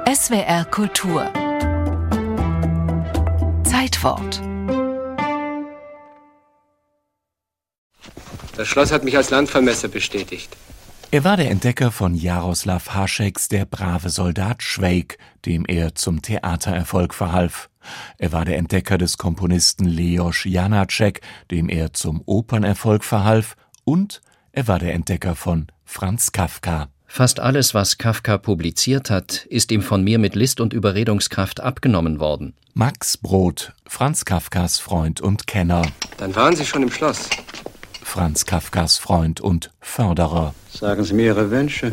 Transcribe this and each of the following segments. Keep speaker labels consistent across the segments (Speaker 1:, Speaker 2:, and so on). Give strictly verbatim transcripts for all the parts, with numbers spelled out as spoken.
Speaker 1: S W R Kultur Zeitwort.
Speaker 2: Das Schloss hat mich als Landvermesser bestätigt.
Speaker 3: Er war der Entdecker von Jaroslav Hašeks, der brave Soldat Švejk, dem er zum Theatererfolg verhalf. Er war der Entdecker des Komponisten Leoš Janáček, dem er zum Opernerfolg verhalf. Und er war der Entdecker von Franz Kafka.
Speaker 4: Fast alles, was Kafka publiziert hat, ist ihm von mir mit List und Überredungskraft abgenommen worden.
Speaker 3: Max Brod, Franz Kafkas Freund und Kenner.
Speaker 2: Dann waren Sie schon im Schloss.
Speaker 3: Franz Kafkas Freund und Förderer.
Speaker 5: Sagen Sie mir Ihre Wünsche.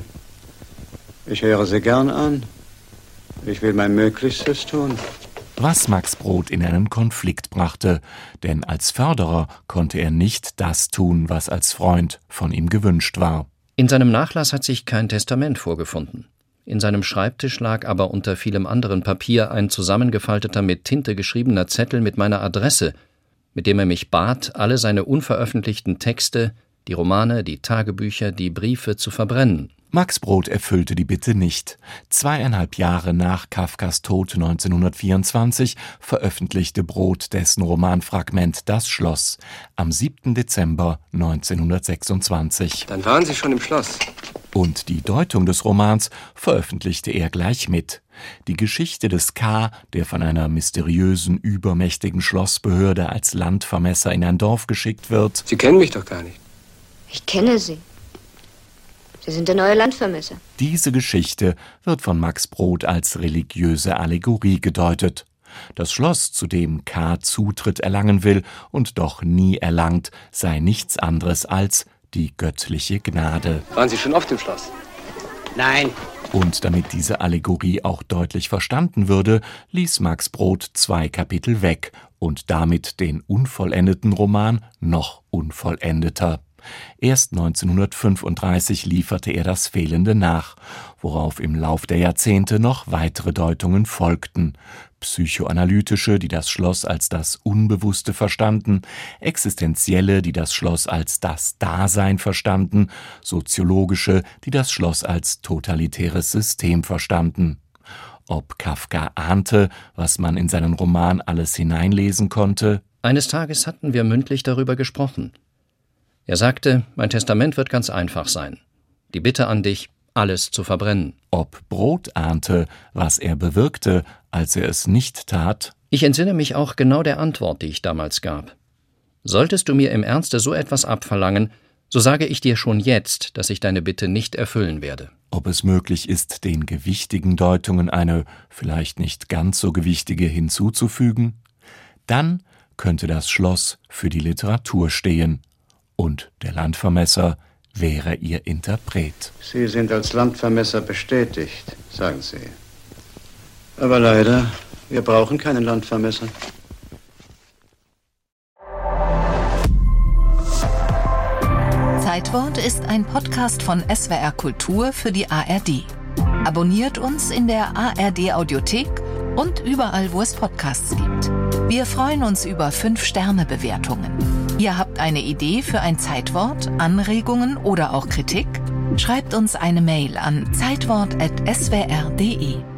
Speaker 5: Ich höre sie gern an. Ich will mein Möglichstes tun.
Speaker 3: Was Max Brod in einen Konflikt brachte, denn als Förderer konnte er nicht das tun, was als Freund von ihm gewünscht war.
Speaker 4: In seinem Nachlass hat sich kein Testament vorgefunden. In seinem Schreibtisch lag aber unter vielem anderen Papier ein zusammengefalteter, mit Tinte geschriebener Zettel mit meiner Adresse, mit dem er mich bat, alle seine unveröffentlichten Texte, die Romane, die Tagebücher, die Briefe zu verbrennen.
Speaker 3: Max Brod erfüllte die Bitte nicht. Zweieinhalb Jahre nach Kafkas Tod neunzehnhundertvierundzwanzig veröffentlichte Brod dessen Romanfragment Das Schloss am siebten Dezember neunzehnhundertsechsundzwanzig.
Speaker 2: Dann waren Sie schon im Schloss.
Speaker 3: Und die Deutung des Romans veröffentlichte er gleich mit. Die Geschichte des K., der von einer mysteriösen, übermächtigen Schlossbehörde als Landvermesser in ein Dorf geschickt wird.
Speaker 2: Sie kennen mich doch gar nicht.
Speaker 6: Ich kenne Sie. Sie sind der neue Landvermesser.
Speaker 3: Diese Geschichte wird von Max Brod als religiöse Allegorie gedeutet. Das Schloss, zu dem K. Zutritt erlangen will und doch nie erlangt, sei nichts anderes als die göttliche Gnade.
Speaker 2: Waren Sie schon oft im Schloss?
Speaker 5: Nein.
Speaker 3: Und damit diese Allegorie auch deutlich verstanden würde, ließ Max Brod zwei Kapitel weg und damit den unvollendeten Roman noch unvollendeter. Erst neunzehnhundertfünfunddreißig lieferte er das Fehlende nach, worauf im Lauf der Jahrzehnte noch weitere Deutungen folgten. Psychoanalytische, die das Schloss als das Unbewusste verstanden, existenzielle, die das Schloss als das Dasein verstanden, soziologische, die das Schloss als totalitäres System verstanden. Ob Kafka ahnte, was man in seinen Roman alles hineinlesen konnte?
Speaker 4: Eines Tages hatten wir mündlich darüber gesprochen. Er sagte, mein Testament wird ganz einfach sein. Die Bitte an dich, alles zu verbrennen.
Speaker 3: Ob Brod ahnte, was er bewirkte, als er es nicht tat?
Speaker 4: Ich entsinne mich auch genau der Antwort, die ich damals gab. Solltest du mir im Ernste so etwas abverlangen, so sage ich dir schon jetzt, dass ich deine Bitte nicht erfüllen werde.
Speaker 3: Ob es möglich ist, den gewichtigen Deutungen eine vielleicht nicht ganz so gewichtige hinzuzufügen? Dann könnte das Schloss für die Literatur stehen. Und der Landvermesser wäre ihr Interpret.
Speaker 5: Sie sind als Landvermesser bestätigt, sagen Sie. Aber leider, wir brauchen keinen Landvermesser.
Speaker 1: Zeitwort ist ein Podcast von S W R Kultur für die A R D. Abonniert uns in der A R D Audiothek und überall, wo es Podcasts gibt. Wir freuen uns über fünf Sterne Bewertungen. Ihr habt eine Idee für ein Zeitwort, Anregungen oder auch Kritik? Schreibt uns eine Mail an zeitwort at s w r punkt d e.